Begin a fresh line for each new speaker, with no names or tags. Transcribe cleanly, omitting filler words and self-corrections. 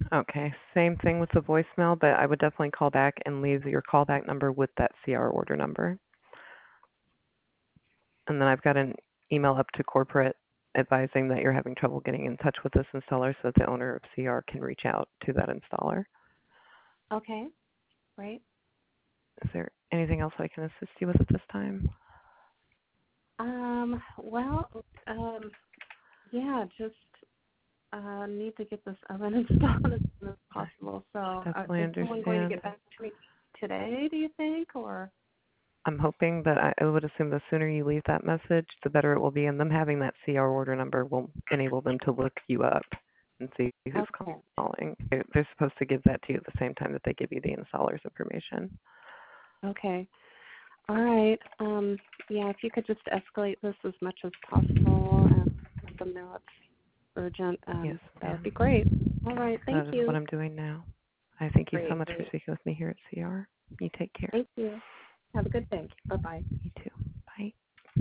Okay, same thing with the voicemail, but I would definitely call back and leave your callback number with that CR order number. And then I've got an email up to corporate advising that you're having trouble getting in touch with this installer so that the owner of CR can reach out to that installer.
Okay, great.
Is there anything else I can assist you with at this time?
Well, yeah, just need to get this oven installed as soon as
I
possible. So
definitely
is someone going to
understand.
get back to me today, do you think, or?
I'm hoping, but I would assume the sooner you leave that message, the better it will be. And them having that CR order number will enable them to look you up and see who's
Okay.
calling. They're supposed to give that to you at the same time that they give you the installer's information.
Okay. All right. Yeah, if you could just escalate this as much as possible and let them know it's urgent,
Yes,
that would
ma'am.
be great. All right. Thank
That is what
you.
I'm doing now. I thank you so
Great,
much for
great.
speaking with me here at CR. You take care.
Thank you. Have a good day. Bye-bye.
You too.